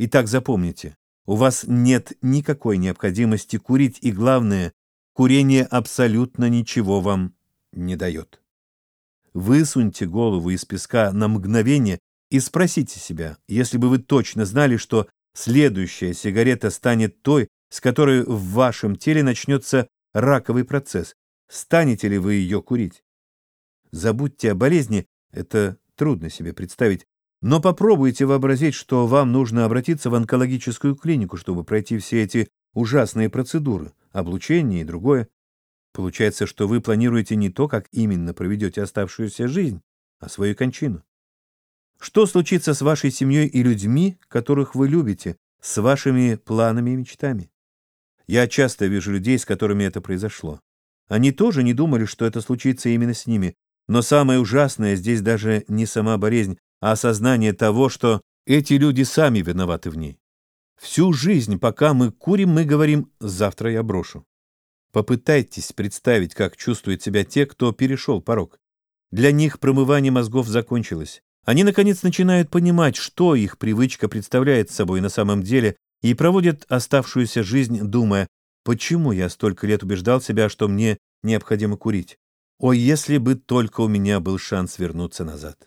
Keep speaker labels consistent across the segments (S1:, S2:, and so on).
S1: Итак, запомните, у вас нет никакой необходимости курить, и главное, курение абсолютно ничего вам не дает. Высуньте голову из песка на мгновение и спросите себя, если бы вы точно знали, что следующая сигарета станет той, с которой в вашем теле начнется раковый процесс, станете ли вы ее курить? Забудьте о болезни, это трудно себе представить, но попробуйте вообразить, что вам нужно обратиться в онкологическую клинику, чтобы пройти все эти ужасные процедуры, облучение и другое. Получается, что вы планируете не то, как именно проведете оставшуюся жизнь, а свою кончину. Что случится с вашей семьей и людьми, которых вы любите, с вашими планами и мечтами? Я часто вижу людей, с которыми это произошло. Они тоже не думали, что это случится именно с ними, но самое ужасное здесь даже не сама болезнь, а осознание того, что эти люди сами виноваты в ней. Всю жизнь, пока мы курим, мы говорим «завтра я брошу». Попытайтесь представить, как чувствуют себя те, кто перешел порог. Для них промывание мозгов закончилось. Они, наконец, начинают понимать, что их привычка представляет собой на самом деле, и проводят оставшуюся жизнь, думая, почему я столько лет убеждал себя, что мне необходимо курить. Ой, если бы только у меня был шанс вернуться назад.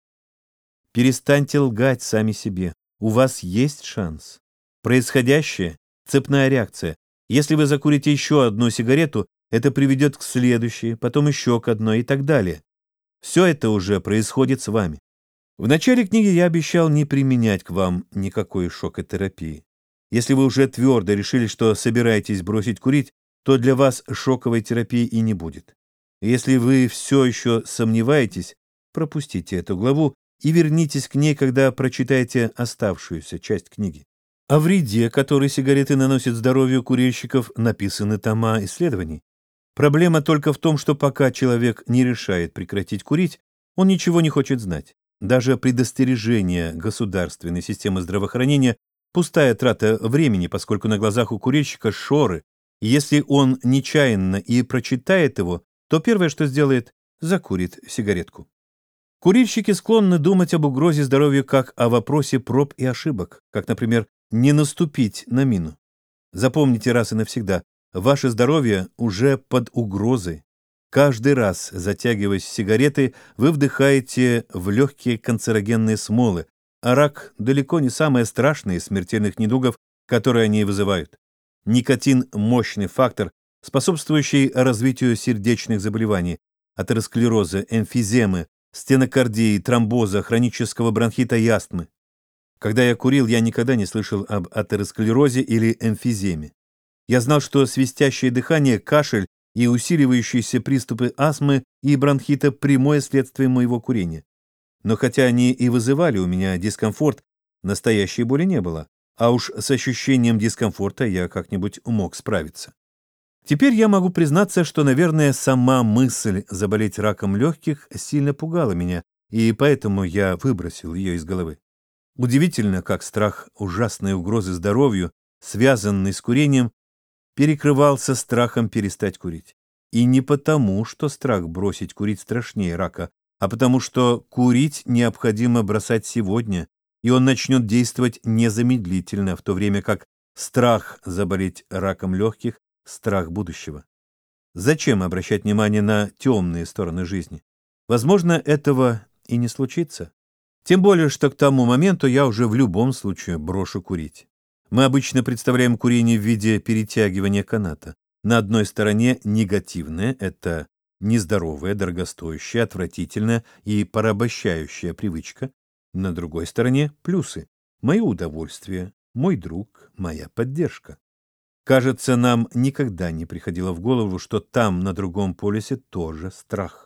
S1: Перестаньте лгать сами себе. У вас есть шанс. Происходящее — цепная реакция. Если вы закурите еще одну сигарету, это приведет к следующей, потом еще к одной и так далее. Все это уже происходит с вами. В начале книги я обещал не применять к вам никакой шокотерапии. Если вы уже твердо решили, что собираетесь бросить курить, то для вас шоковой терапии и не будет. Если вы все еще сомневаетесь, пропустите эту главу и вернитесь к ней, когда прочитаете оставшуюся часть книги. О вреде, который сигареты наносят здоровью курильщиков, написаны тома исследований. Проблема только в том, что пока человек не решает прекратить курить, он ничего не хочет знать. Даже предостережение государственной системы здравоохранения – пустая трата времени, поскольку на глазах у курильщика шоры, и если он нечаянно и прочитает его, то первое, что сделает – закурит сигаретку. Курильщики склонны думать об угрозе здоровью как о вопросе проб и ошибок, как, например, не наступить на мину. Запомните раз и навсегда, ваше здоровье уже под угрозой. Каждый раз, затягиваясь сигаретой, вы вдыхаете в легкие канцерогенные смолы, а рак далеко не самое страшное из смертельных недугов, которые они вызывают. Никотин – мощный фактор, способствующий развитию сердечных заболеваний, атеросклероза, эмфиземы, стенокардии, тромбоза, хронического бронхита и астмы. Когда я курил, я никогда не слышал об атеросклерозе или эмфиземе. Я знал, что свистящее дыхание, кашель и усиливающиеся приступы астмы и бронхита – прямое следствие моего курения. Но хотя они и вызывали у меня дискомфорт, настоящей боли не было, а уж с ощущением дискомфорта я как-нибудь мог справиться. Теперь я могу признаться, что, наверное, сама мысль заболеть раком легких сильно пугала меня, и поэтому я выбросил ее из головы. Удивительно, как страх ужасной угрозы здоровью, связанный с курением, перекрывался страхом перестать курить. И не потому, что страх бросить курить страшнее рака, а потому что курить необходимо бросать сегодня, и он начнет действовать незамедлительно, в то время как страх заболеть раком легких – страх будущего. Зачем обращать внимание на темные стороны жизни? Возможно, этого и не случится. Тем более, что к тому моменту я уже в любом случае брошу курить. Мы обычно представляем курение в виде перетягивания каната. На одной стороне негативное – это нездоровая, дорогостоящая, отвратительная и порабощающая привычка. На другой стороне – плюсы. Мое удовольствие, мой друг, моя поддержка. Кажется, нам никогда не приходило в голову, что там, на другом полюсе, тоже страх.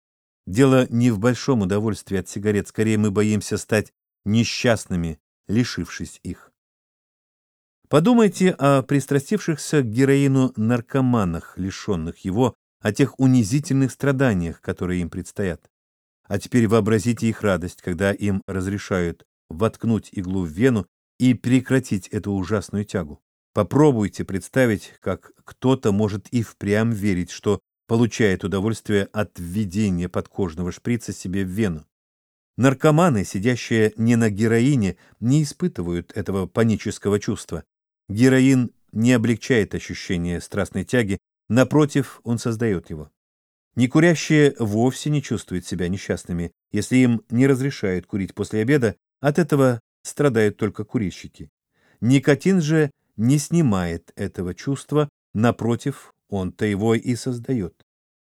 S1: Дело не в большом удовольствии от сигарет, скорее мы боимся стать несчастными, лишившись их. Подумайте о пристрастившихся к героину наркоманах, лишенных его, о тех унизительных страданиях, которые им предстоят. А теперь вообразите их радость, когда им разрешают воткнуть иглу в вену и прекратить эту ужасную тягу. Попробуйте представить, как кто-то может и впрямь верить, что получает удовольствие от введения подкожного шприца себе в вену. Наркоманы, сидящие не на героине, не испытывают этого панического чувства. Героин не облегчает ощущение страстной тяги, напротив, он создает его. Некурящие вовсе не чувствуют себя несчастными, если им не разрешают курить после обеда, от этого страдают только курильщики. Никотин же не снимает этого чувства, напротив, он-то его и создает.